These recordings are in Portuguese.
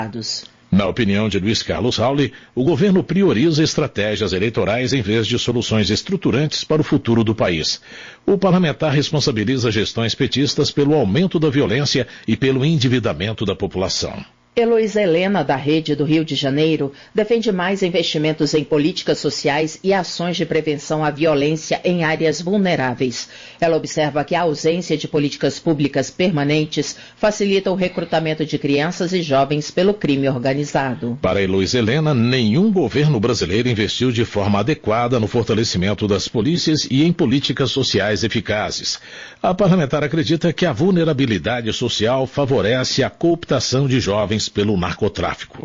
Na opinião de Luiz Carlos Rauli, o governo prioriza estratégias eleitorais em vez de soluções estruturantes para o futuro do país. O parlamentar responsabiliza gestões petistas pelo aumento da violência e pelo endividamento da população. Heloísa Helena, da Rede do Rio de Janeiro, defende mais investimentos em políticas sociais e ações de prevenção à violência em áreas vulneráveis. Ela observa que a ausência de políticas públicas permanentes facilita o recrutamento de crianças e jovens pelo crime organizado. Para Heloísa Helena, nenhum governo brasileiro investiu de forma adequada no fortalecimento das polícias e em políticas sociais eficazes. A parlamentar acredita que a vulnerabilidade social favorece a cooptação de jovens pelo narcotráfico.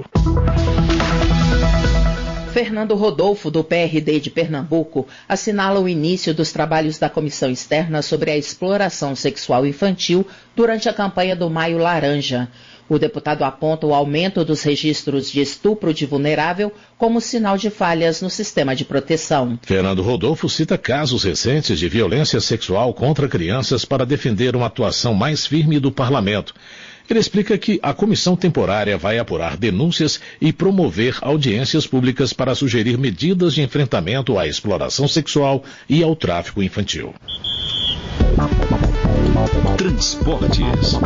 Fernando Rodolfo, do PRD de Pernambuco, assinala o início dos trabalhos da Comissão Externa sobre a exploração sexual infantil durante a campanha do Maio Laranja. O deputado aponta o aumento dos registros de estupro de vulnerável como sinal de falhas no sistema de proteção. Fernando Rodolfo cita casos recentes de violência sexual contra crianças para defender uma atuação mais firme do parlamento. Ele explica que a comissão temporária vai apurar denúncias e promover audiências públicas para sugerir medidas de enfrentamento à exploração sexual e ao tráfico infantil. Transportes.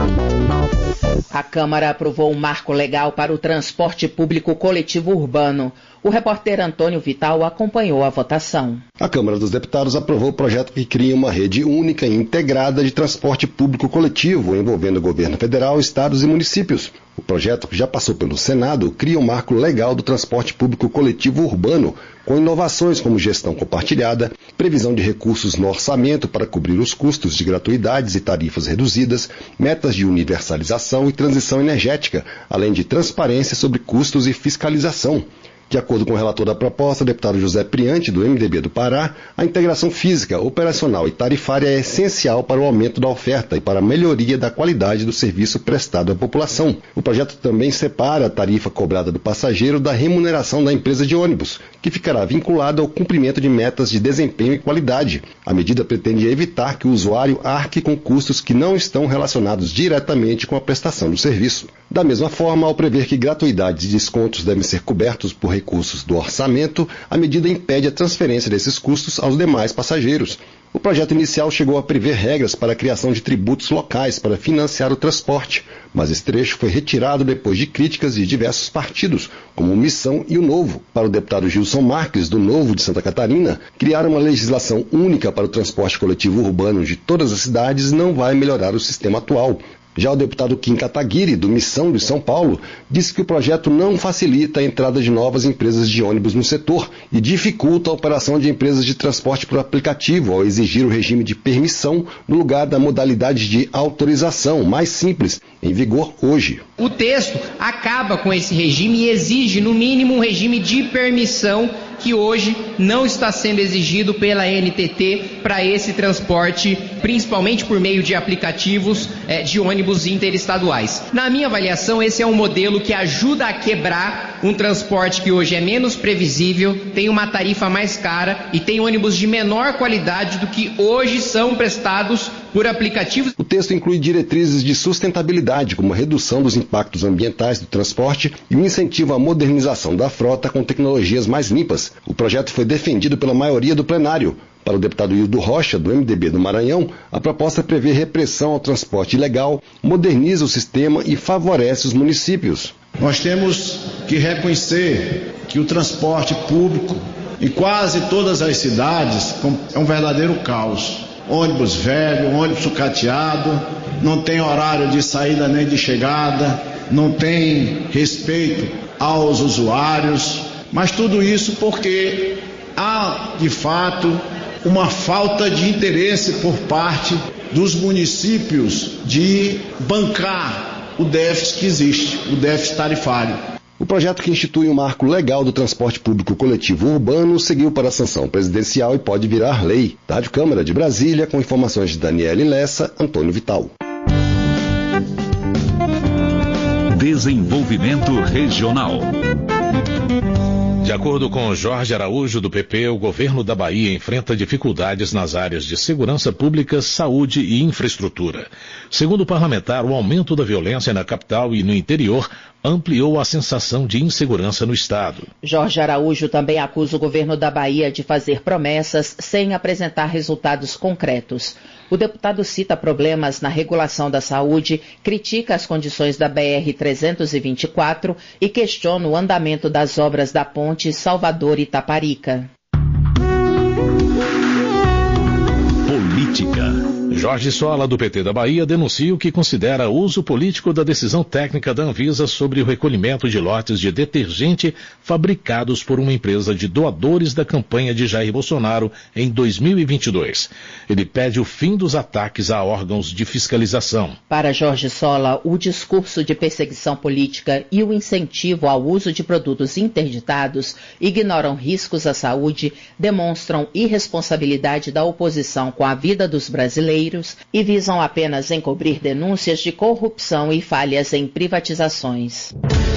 A Câmara aprovou um marco legal para o transporte público coletivo urbano. O repórter Antônio Vital acompanhou a votação. A Câmara dos Deputados aprovou o projeto que cria uma rede única e integrada de transporte público coletivo, envolvendo o governo federal, estados e municípios. O projeto, que já passou pelo Senado, cria um marco legal do transporte público coletivo urbano, com inovações como gestão compartilhada, previsão de recursos no orçamento para cobrir os custos de gratuidades e tarifas reduzidas, metas de universalização e transição energética, além de transparência sobre custos e fiscalização. De acordo com o relator da proposta, o deputado José Priante, do MDB do Pará, a integração física, operacional e tarifária é essencial para o aumento da oferta e para a melhoria da qualidade do serviço prestado à população. O projeto também separa a tarifa cobrada do passageiro da remuneração da empresa de ônibus, que ficará vinculada ao cumprimento de metas de desempenho e qualidade. A medida pretende evitar que o usuário arque com custos que não estão relacionados diretamente com a prestação do serviço. Da mesma forma, ao prever que gratuidades e descontos devem ser cobertos por recursos do orçamento, a medida impede a transferência desses custos aos demais passageiros. O projeto inicial chegou a prever regras para a criação de tributos locais para financiar o transporte, mas esse trecho foi retirado depois de críticas de diversos partidos, como o Missão e o Novo. Para o deputado Gilson Marques, do Novo de Santa Catarina, criar uma legislação única para o transporte coletivo urbano de todas as cidades não vai melhorar o sistema atual. Já o deputado Kim Kataguiri, do Missão de São Paulo, disse que o projeto não facilita a entrada de novas empresas de ônibus no setor e dificulta a operação de empresas de transporte por aplicativo ao exigir o regime de permissão no lugar da modalidade de autorização, mais simples, em vigor hoje. O texto acaba com esse regime e exige, no mínimo, um regime de permissão que hoje não está sendo exigido pela NTT para esse transporte, principalmente por meio de aplicativos de ônibus interestaduais. Na minha avaliação, esse é um modelo que ajuda a quebrar um transporte que hoje é menos previsível, tem uma tarifa mais cara e tem ônibus de menor qualidade do que hoje são prestados por aplicativos. O texto inclui diretrizes de sustentabilidade, como a redução dos impactos ambientais do transporte e o incentivo à modernização da frota com tecnologias mais limpas. O projeto foi defendido pela maioria do plenário. Para o deputado Hildo Rocha, do MDB do Maranhão, a proposta prevê repressão ao transporte ilegal, moderniza o sistema e favorece os municípios. Nós temos que reconhecer que o transporte público em quase todas as cidades é um verdadeiro caos. Ônibus velho, ônibus sucateado, não tem horário de saída nem de chegada, não tem respeito aos usuários, mas tudo isso porque há, de fato, uma falta de interesse por parte dos municípios de bancar o déficit que existe, o déficit tarifário. O projeto que institui o marco legal do transporte público coletivo urbano seguiu para a sanção presidencial e pode virar lei. Da Rádio Câmara de Brasília, com informações de Daniele Lessa, Antônio Vital. Desenvolvimento Regional. De acordo com Jorge Araújo, do PP, o governo da Bahia enfrenta dificuldades nas áreas de segurança pública, saúde e infraestrutura. Segundo o parlamentar, o aumento da violência na capital e no interior ampliou a sensação de insegurança no Estado. Jorge Araújo também acusa o governo da Bahia de fazer promessas sem apresentar resultados concretos. O deputado cita problemas na regulação da saúde, critica as condições da BR-324 e questiona o andamento das obras da ponte Salvador-Itaparica. Política. Jorge Sola, do PT da Bahia, denuncia o que considera uso político da decisão técnica da Anvisa sobre o recolhimento de lotes de detergente fabricados por uma empresa de doadores da campanha de Jair Bolsonaro em 2022. Ele pede o fim dos ataques a órgãos de fiscalização. Para Jorge Sola, o discurso de perseguição política e o incentivo ao uso de produtos interditados ignoram riscos à saúde, demonstram irresponsabilidade da oposição com a vida dos brasileiros e visam apenas encobrir denúncias de corrupção e falhas em privatizações.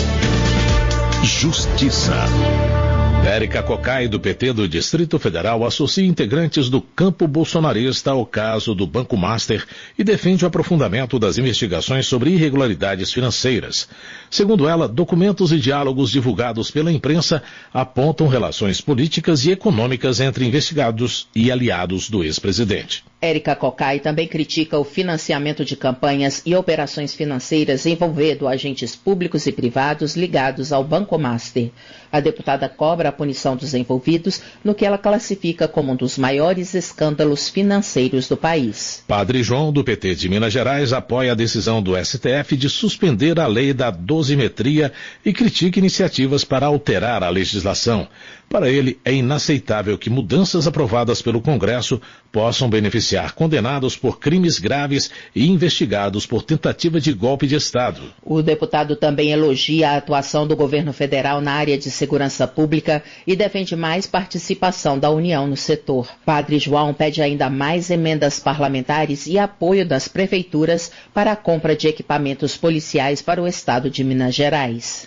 Justiça. Érica Cocai, do PT do Distrito Federal, associa integrantes do campo bolsonarista ao caso do Banco Master e defende o aprofundamento das investigações sobre irregularidades financeiras. Segundo ela, documentos e diálogos divulgados pela imprensa apontam relações políticas e econômicas entre investigados e aliados do ex-presidente. Érica Cocai também critica o financiamento de campanhas e operações financeiras envolvendo agentes públicos e privados ligados ao Banco Master. A deputada cobra a punição dos envolvidos no que ela classifica como um dos maiores escândalos financeiros do país. Padre João, do PT de Minas Gerais, apoia a decisão do STF de suspender a lei da dosimetria e critica iniciativas para alterar a legislação. Para ele, é inaceitável que mudanças aprovadas pelo Congresso possam beneficiar condenados por crimes graves e investigados por tentativa de golpe de Estado. O deputado também elogia a atuação do governo federal na área de segurança pública e defende mais participação da União no setor. Padre João pede ainda mais emendas parlamentares e apoio das prefeituras para a compra de equipamentos policiais para o Estado de Minas Gerais.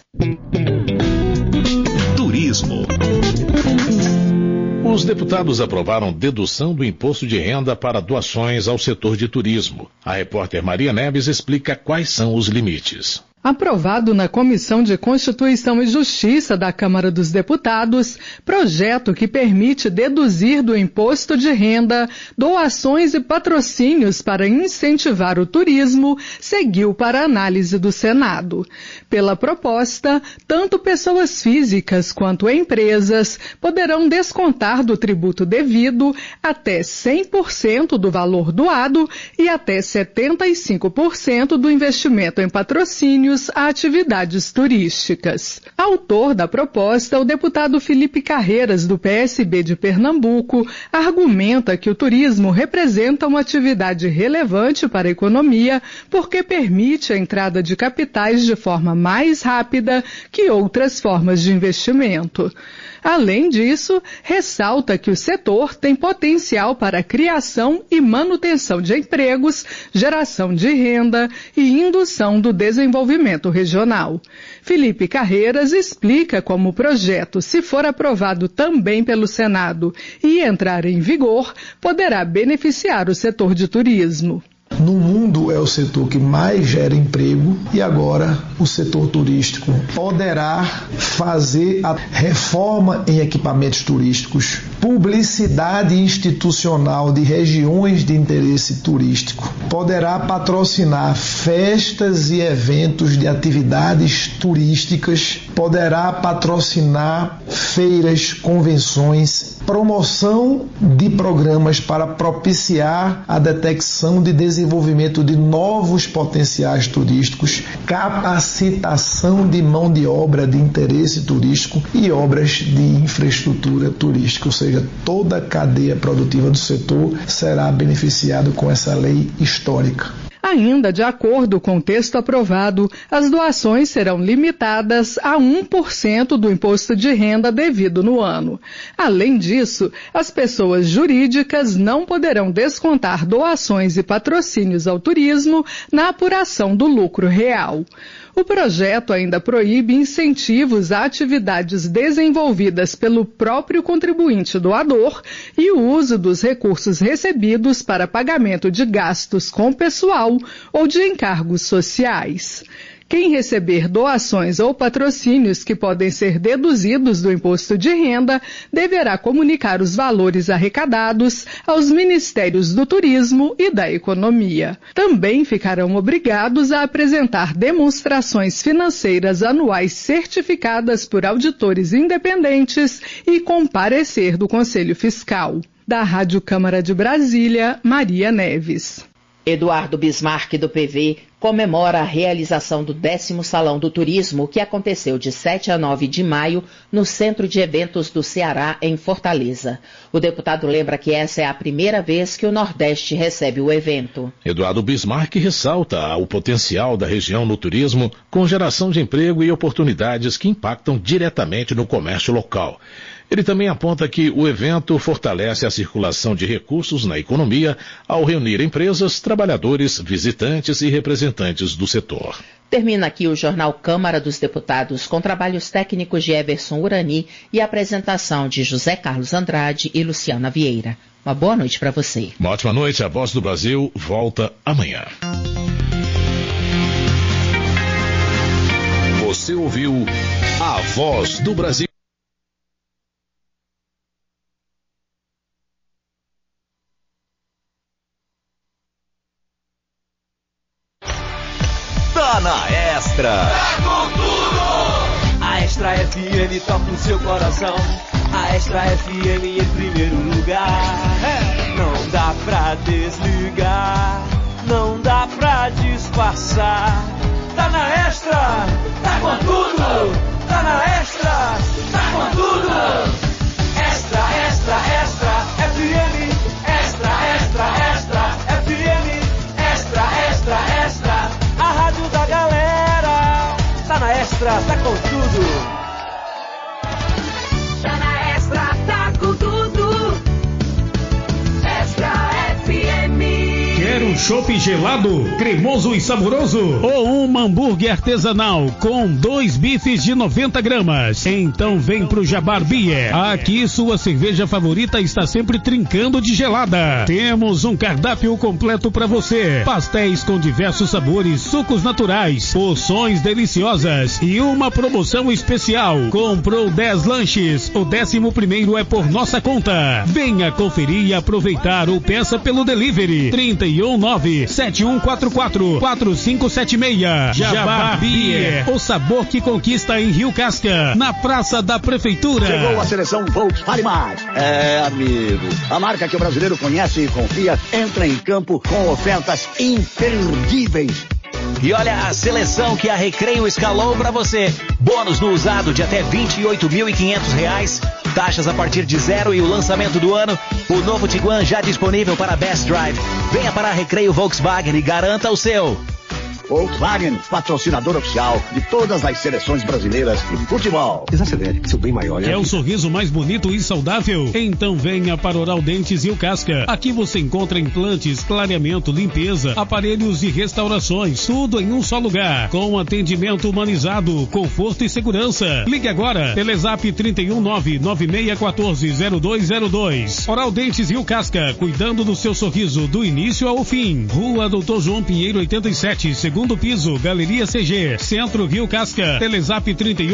Turismo. Os deputados aprovaram dedução do imposto de renda para doações ao setor de turismo. A repórter Maria Neves explica quais são os limites. Aprovado na Comissão de Constituição e Justiça da Câmara dos Deputados, projeto que permite deduzir do imposto de renda doações e patrocínios para incentivar o turismo, seguiu para análise do Senado. Pela proposta, tanto pessoas físicas quanto empresas poderão descontar do tributo devido até 100% do valor doado e até 75% do investimento em patrocínios a atividades turísticas. Autor da proposta, o deputado Felipe Carreiras, do PSB de Pernambuco, argumenta que o turismo representa uma atividade relevante para a economia porque permite a entrada de capitais de forma mais rápida que outras formas de investimento. Além disso, ressalta que o setor tem potencial para a criação e manutenção de empregos, geração de renda e indução do desenvolvimento regional. Felipe Carreiras explica como o projeto, se for aprovado também pelo Senado e entrar em vigor, poderá beneficiar o setor de turismo. No mundo é o setor que mais gera emprego e agora o setor turístico poderá fazer a reforma em equipamentos turísticos, publicidade institucional de regiões de interesse turístico, poderá patrocinar festas e eventos de atividades turísticas, poderá patrocinar feiras, convenções, promoção de programas para propiciar a detecção de desenvolvimento de novos potenciais turísticos, capacitação de mão de obra de interesse turístico e obras de infraestrutura turística, ou seja, toda a cadeia produtiva do setor será beneficiada com essa lei histórica. Ainda de acordo com o texto aprovado, as doações serão limitadas a 1% do imposto de renda devido no ano. Além disso, as pessoas jurídicas não poderão descontar doações e patrocínios ao turismo na apuração do lucro real. O projeto ainda proíbe incentivos a atividades desenvolvidas pelo próprio contribuinte doador e o uso dos recursos recebidos para pagamento de gastos com pessoal ou de encargos sociais. Quem receber doações ou patrocínios que podem ser deduzidos do imposto de renda deverá comunicar os valores arrecadados aos Ministérios do Turismo e da Economia. Também ficarão obrigados a apresentar demonstrações financeiras anuais certificadas por auditores independentes e com parecer do Conselho Fiscal. Da Rádio Câmara de Brasília, Maria Neves. Eduardo Bismarck, do PV, comemora a realização do 10º Salão do Turismo, que aconteceu de 7 a 9 de maio no Centro de Eventos do Ceará, em Fortaleza. O deputado lembra que essa é a primeira vez que o Nordeste recebe o evento. Eduardo Bismarck ressalta o potencial da região no turismo, com geração de emprego e oportunidades que impactam diretamente no comércio local. Ele também aponta que o evento fortalece a circulação de recursos na economia ao reunir empresas, trabalhadores, visitantes e representantes do setor. Termina aqui o Jornal Câmara dos Deputados, com trabalhos técnicos de Everson Urani e apresentação de José Carlos Andrade e Luciana Vieira. Uma boa noite para você. Uma ótima noite. A Voz do Brasil volta amanhã. Você ouviu a Voz do Brasil. Tá na Extra. Tá com tudo! A Extra FM toca o seu coração. A Extra FM em primeiro lugar. Não dá pra desligar, não dá pra disfarçar. Tá na Extra, tá com tudo. Tá na Extra, tá com tudo. Extra, extra, extra, FM. Extra, extra, extra, FM. Extra, extra, extra. A rádio da galera. Tá na Extra, tá com tudo. Tá na Extra, tá com tudo. Extra FM. Quer um chopp gelado, cremoso e saboroso? Ou um hambúrguer artesanal com 2 bifes de 90 gramas? Então vem pro Jabar Beer. Aqui sua cerveja favorita está sempre trincando de gelada. Temos um cardápio completo para você. Pastéis com diversos sabores, sucos naturais, porções deliciosas e uma promoção especial. Comprou 10 lanches, o 11º é por nossa conta. Venha conferir e aproveitar ou peça pelo delivery 319-7144-4576. Jabar Beer, o sabor que conquista em Rio Casca, na Praça da Prefeitura. Chegou a seleção Volkswagen. É, amigo, a marca que o brasileiro conhece e confia entra em campo com ofertas imperdíveis. E olha a seleção que a Recreio escalou para você. Bônus no usado de até R$28.500. Taxas a partir de 0 e o lançamento do ano. O novo Tiguan já disponível para Best Drive. Venha para a Recreio Volkswagen e garanta o seu. Volkswagen, patrocinador oficial de todas as seleções brasileiras de futebol. Exacelere, seu bem maior. É o sorriso mais bonito e saudável? Então venha para Oral Dentes e o Casca. Aqui você encontra implantes, clareamento, limpeza, aparelhos e restaurações, tudo em um só lugar, com atendimento humanizado, conforto e segurança. Ligue agora, Telezap 319-9614-0202. Oral Dentes e o Casca, cuidando do seu sorriso do início ao fim. Rua Doutor João Pinheiro 87, segundo piso, Galeria CG, Centro Rio Casca. Telezap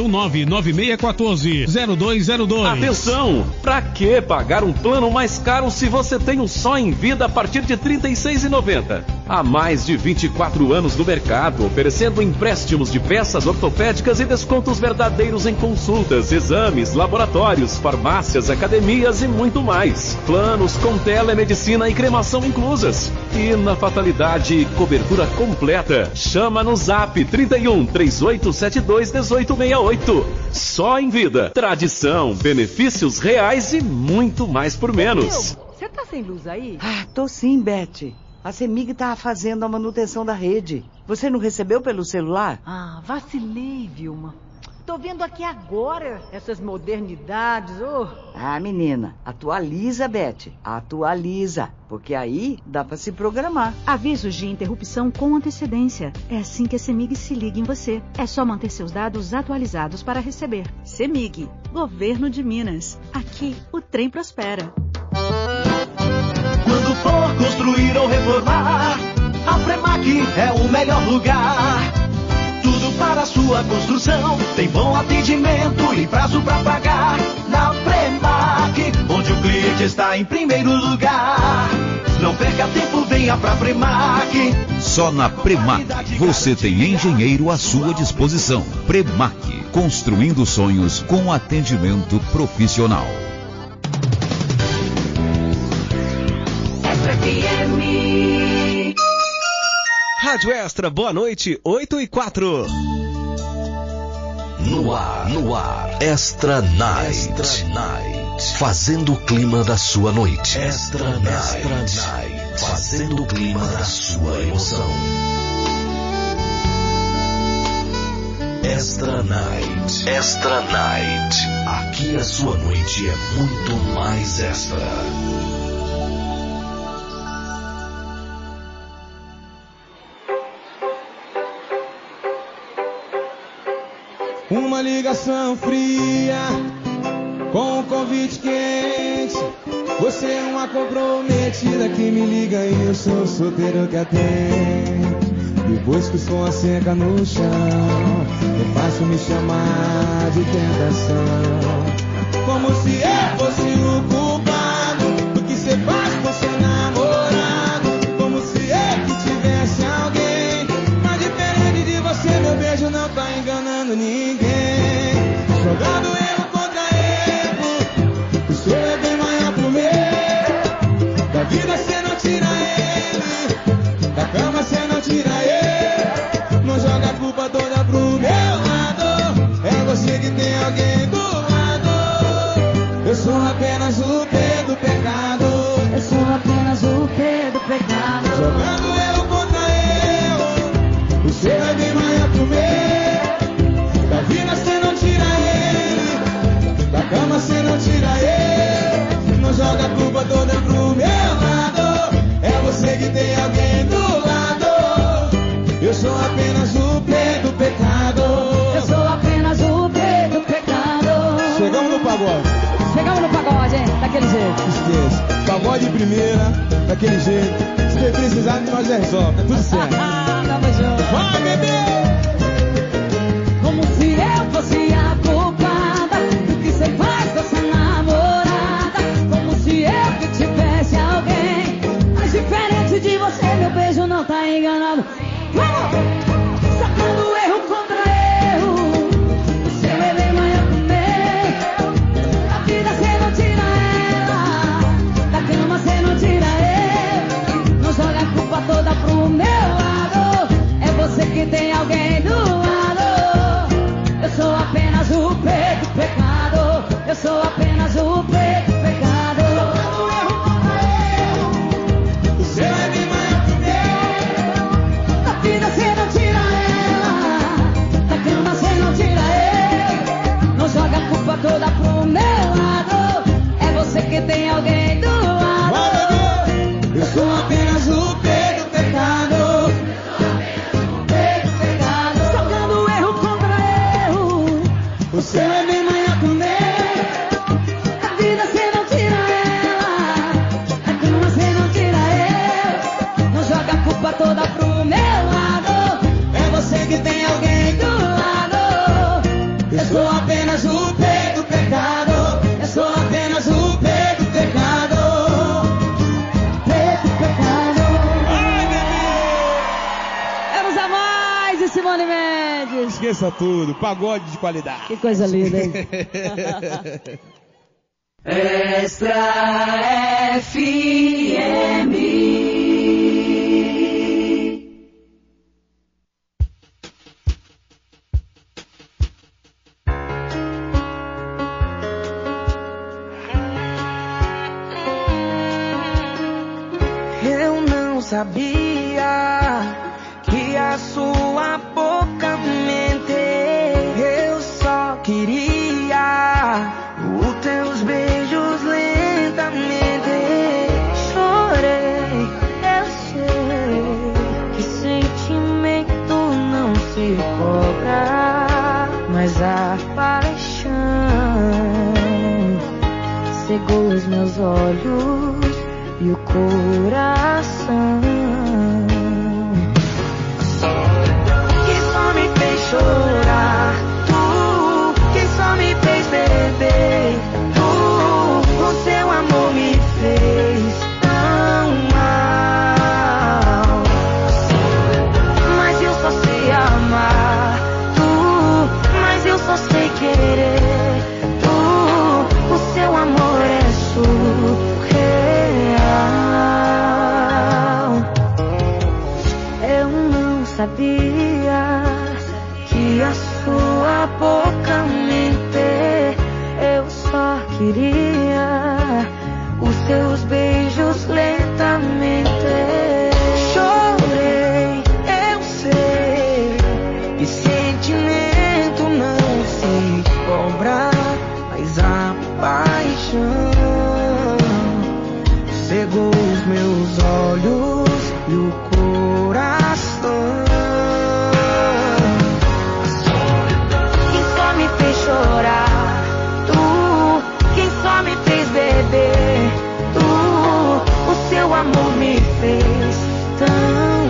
319-9614-0202. Atenção! Pra que pagar um plano mais caro se você tem um só em vida a partir de R$ 36,90? Há mais de 24 anos no mercado, oferecendo empréstimos de peças ortopédicas e descontos verdadeiros em consultas, exames, laboratórios, farmácias, academias e muito mais. Planos com telemedicina e cremação inclusas. E na fatalidade, cobertura completa. Chama no Zap 31 3872 1868. Só em vida. Tradição, benefícios reais e muito mais por menos. Você tá sem luz aí? Ah, tô sim, Beth. A CEMIG tá fazendo a manutenção da rede. Você não recebeu pelo celular? Ah, vacilei, Vilma. Tô vendo aqui agora essas modernidades. Ah, menina, atualiza, Beth. Atualiza, porque aí dá pra se programar. Avisos de interrupção com antecedência. É assim que a CEMIG se liga em você. É só manter seus dados atualizados para receber. CEMIG, Governo de Minas. Aqui o trem prospera. Quando for construir ou reformar, a Fremac é o melhor lugar. Tudo para a sua construção. Tem bom atendimento e prazo pra pagar. Na Premac, onde o cliente está em primeiro lugar. Não perca tempo, venha pra Premac. Só na Premac você tem engenheiro à sua disposição. Premac, construindo sonhos com atendimento profissional. Rádio Extra, boa noite, 8h04. No ar, Extra Night. Fazendo o clima da sua noite. Extra Night. Fazendo o clima da sua emoção. Extra Night. Aqui a sua noite é muito mais extra. Uma ligação fria com um convite quente. Você é uma comprometida que me liga e eu sou o solteiro que atende. Depois que o som asseca no chão, é fácil me chamar de tentação. Como se eu fosse o culpado do que você faz com seu namorado. Como se eu que tivesse alguém. Mas diferente de você, meu beijo não tá enganando ninguém. Jogando erro contra erro, o seu é bem maior pro meu. Da vida cê não tira ele, da cama cê não tira ele. Não joga a culpa toda pro meu lado, é você que tem alguém do lado. Eu sou apenas o P do pecado. Eu sou apenas o P do pecado. Jogando erro contra erro, o seu é bem maior pro meu. Da vida cê não tira ele, da cama cê não tira ele. Não joga a culpa toda pro meu lado, é você que tem alguém do lado. Eu sou apenas o P do pecado. Eu sou apenas o P do pecado. Chegamos no pagode. Chegamos no pagode, hein? Daquele jeito. Esqueça. Pagode de primeira, daquele jeito. Se você precisar, nós resolve. Tá tudo certo. Tamo junto. Vai, bebê! Como se eu fosse a culpada do que você faz com essa namorada. Como se eu que tivesse alguém. Mas diferente de você, meu beijo não tá enganado. Sacando erro contra erro, o seu é bem maior que o meu. Da vida cê não tira ela, da cama cê não tira ele. Não joga a culpa toda pro meu lado, é você que tem alguém do lado. Eu sou apenas o P do pecado. Eu sou apenas o P do pecado. Sacando erro contra erro, o seu é bem maior que o meu. Da vida cê não tira ela, da cama cê não tira ele. Não joga a culpa toda pro meu lado, é você que tem alguém do lado. Eu sou apenas o P do pecado. Sacando erro contra erro, o seu é bem maior que o meu. Da vida cê não tira ela, da cama cê não tira ele. Não joga a culpa toda pro meu lado, é você que tem alguém do lado. Eu sou apenas o P do pecado. Eu sou apenas o P do pecado. P do pecado. Ai, bebê! Vamos a mais de Simone Mendes. Esqueça tudo, pagode de qualidade. Que coisa linda, hein? Extra FM. Eu não sabia que a sua boca mente. Eu só queria os teus beijos lentamente. Chorei, eu sei que sentimento não se cobra, mas a paixão cegou os meus olhos e o coração que só me fez chorar. Tu, quem só me fez beber. Tu, o seu amor me fez tão mal. Mas eu só sei amar. Tu, mas eu só sei querer. Tu, o seu amor é surreal. Eu não sabia que a sua boca mente. Eu só queria os seus beijos lentamente. Chorei, eu sei, e sentimento não se compra, mas a paixão cegou os meus olhos e o coração. Quem só me fez chorar, tu, quem só me fez beber, tu, o seu amor me fez tão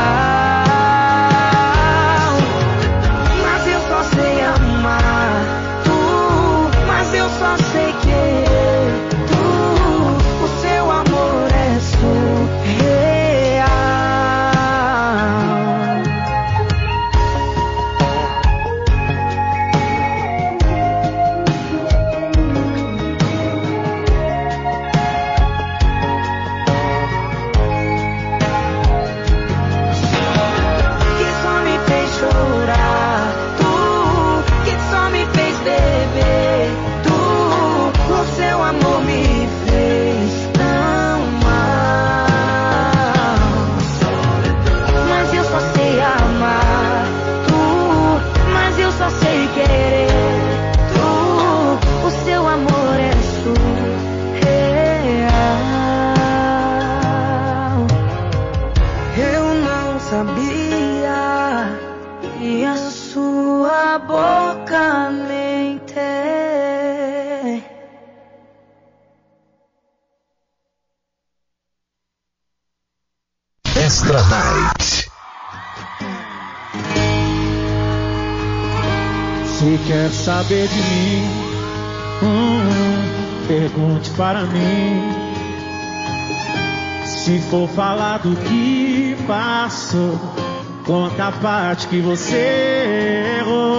mal. Mas eu só sei amar, tu, mas eu só sei querer. Tu, o seu amor é surreal. Quem só me fez chorar, tu, quem só me fez beber, tu, o seu amor me fez tão mal. Mas eu só sei amar, tu, mas eu só sei querer. Tu, o seu amor é surreal. Eu não sabia que a sua boca mente. Extra Night. Se quer saber de mim, pergunte para mim. Se for falar do que passou, conta a parte que você errou.